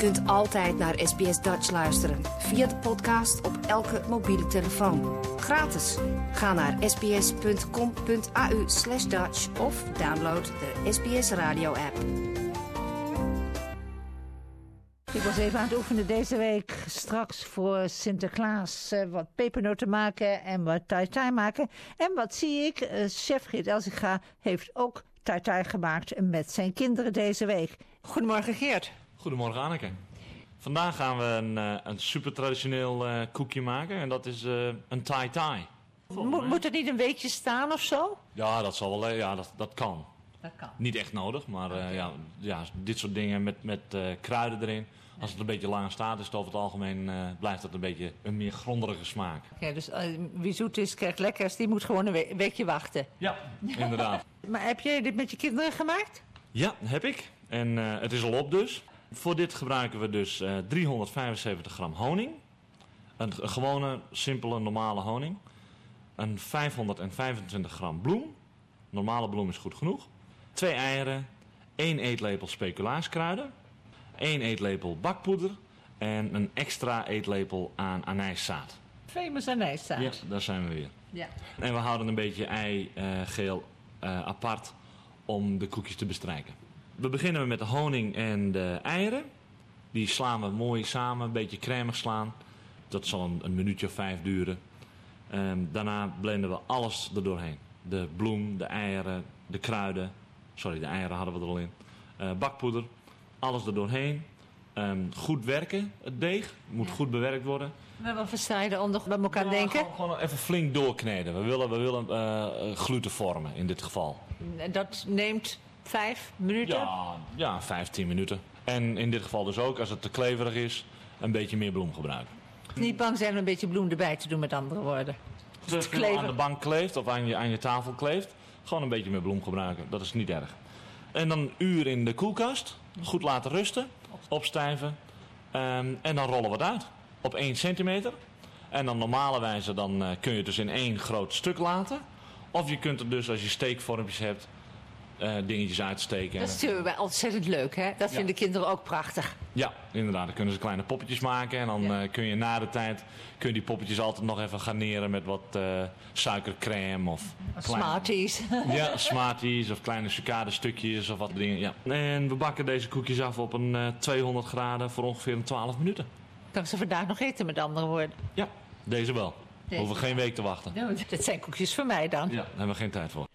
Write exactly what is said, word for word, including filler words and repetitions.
kunt altijd naar S B S Dutch luisteren via de podcast op elke mobiele telefoon. Gratis. Ga naar sbs.com.au slash Dutch of download de S B S radio app. Ik was even aan het oefenen deze week straks voor Sinterklaas uh, wat pepernoten maken en wat tai-tai maken. En wat zie ik? Uh, chef Geert Elsinga heeft ook tai-tai gemaakt met zijn kinderen deze week. Goedemorgen Geert. Goedemorgen Anneke. Vandaag gaan we een, uh, een super traditioneel uh, koekje maken en dat is uh, een tai-tai. Mo- moet het niet een weekje staan of zo? Ja, dat zal wel. Ja, dat, dat kan. Dat kan. Niet echt nodig, maar uh, Okay. ja, ja, dit soort dingen met, met uh, kruiden erin. Als het een beetje lang staat, is het over het algemeen uh, blijft het een beetje een meer grondige smaak. Ja, dus uh, wie zoet is, krijgt lekkers. Die moet gewoon een we- weekje wachten. Ja, inderdaad. Maar heb jij dit met je kinderen gemaakt? Ja, heb ik. En uh, het is al op dus. Voor dit gebruiken we dus uh, driehonderdvijfenzeventig gram honing. Een, een gewone, simpele, normale honing. Een vijfhonderdvijfentwintig gram bloem. Normale bloem is goed genoeg. Twee eieren. één eetlepel speculaaskruiden. één eetlepel bakpoeder. En een extra eetlepel aan anijszaad. Famous anijszaad. Ja, daar zijn we weer. Ja. En we houden een beetje eigeel uh, apart om de koekjes te bestrijken. We beginnen met de honing en de eieren. Die slaan we mooi samen, een beetje crèmig slaan. Dat zal een, een minuutje of vijf duren. Um, daarna blenden we alles er doorheen. De bloem, de eieren, de kruiden. Sorry, de eieren hadden we er al in. Uh, bakpoeder, alles er doorheen. Um, goed werken, het deeg. Moet Ja. goed bewerkt worden. Maar wat versta je eronder bij elkaar Ja, denken? Gewoon, gewoon even flink doorkneden. We willen, we willen uh, gluten vormen in dit geval. Dat neemt vijf minuten? Ja, ja, vijftien minuten. En in dit geval dus ook, als het te kleverig is, een beetje meer bloem gebruiken. Niet bang zijn om een beetje bloem erbij te doen, met andere woorden. Als het kleven. aan de bank kleeft of aan je, aan je tafel kleeft, gewoon een beetje meer bloem gebruiken. Dat is niet erg. En dan een uur in de koelkast, goed laten rusten, opstijven. Um, en dan rollen we het uit. Op één centimeter. En dan normale wijze dan, uh, kun je het dus in één groot stuk laten. Of je kunt er dus, als je steekvormpjes hebt, uh, dingetjes uitsteken. Dat is natuurlijk wel ontzettend leuk, hè? Dat Ja. vinden kinderen ook prachtig. Ja, inderdaad. Dan kunnen ze kleine poppetjes maken. En dan Ja. uh, kun je na de tijd kun je die poppetjes altijd nog even garneren met wat uh, suikercrème of... kleine- Smarties. Ja, smarties of kleine sucade stukjes of wat dingen. Ja. En we bakken deze koekjes af op een uh, tweehonderd graden voor ongeveer een twaalf minuten. Kan ik ze vandaag nog eten, met andere woorden? Ja, deze wel. We Deze hoeven geen week te wachten. Dat zijn koekjes voor mij dan. Ja, daar hebben we geen tijd voor.